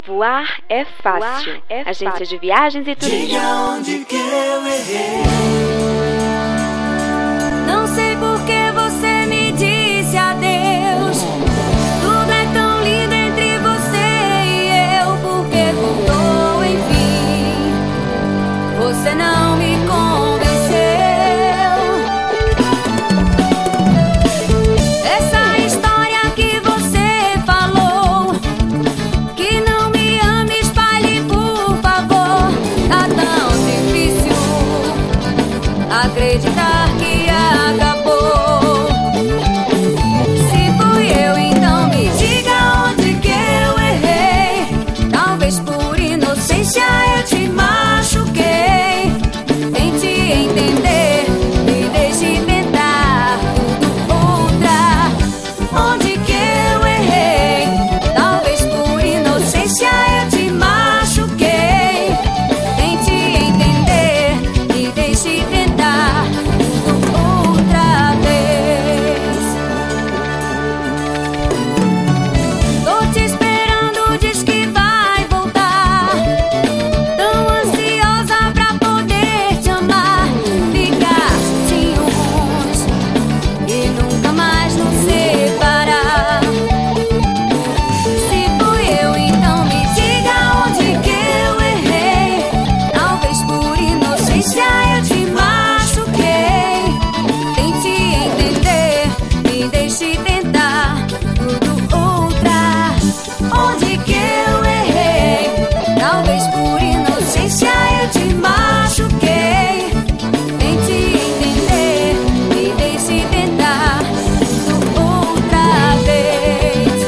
Voar é fácil. Agência de viagens e turismo. Diga onde que eu errei. Não sei por que você me disse adeus. Tudo é tão lindo entre você e eu. Porque voltou, enfim. Você não me convenceu. Essa história que você falou, que não me ama, espalhe por favor. Tá tão difícil acreditar que acabou. Se fui eu, então me diga onde que eu errei. Talvez por inocência eu te machuquei. Tente entender, me deixe inventar tudo outra. Onde que eu errei? Talvez por inocência eu te machuquei. Tente entender, me deixe inventar tudo outra vez. Tô te esperando, diz que vai voltar. Tão ansiosa pra poder te amar. Ficar juntos e nunca mais nos separar. Se fui eu, então me diga onde que eu errei. Talvez por inocência eu te machuquei. Tente entender, me deixe tentar tudo outra. Onde que eu errei? Talvez por inocência eu te machuquei. Tente entender, me deixe tentar tudo outra vez.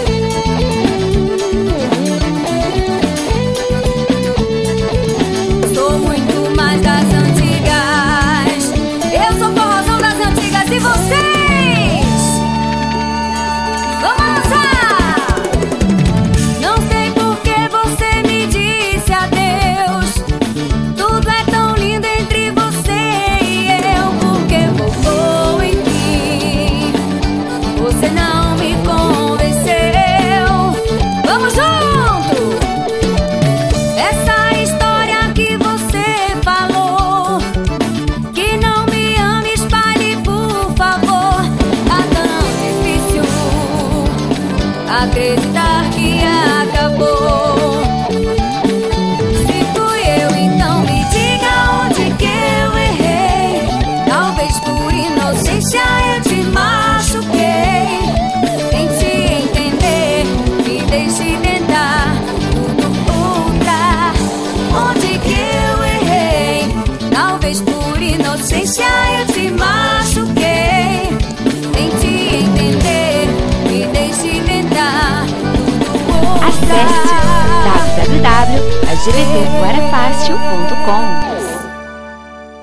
Sou muito mais das antigas. Eu sou forrozão das antigas e vocês? Vamos lançar! Não sei por que você me disse adeus. Tudo é tão lindo entre você e eu. Porque voltou, enfim. Você não me convenceu. Vamos junto! Essa história que você falou, que não me ama, espalhe por favor. Tá tão difícil acreditar que acabou. Se fui eu, então me diga onde que eu errei. Talvez por inocência eu te machuquei. Tente entender, me deixe tentar tudo outra. Onde que eu errei? Talvez por inocência eu te machuquei. Tente entender, me deixe inventar tudo outra. Acesse www.agvtvoarefácil.com.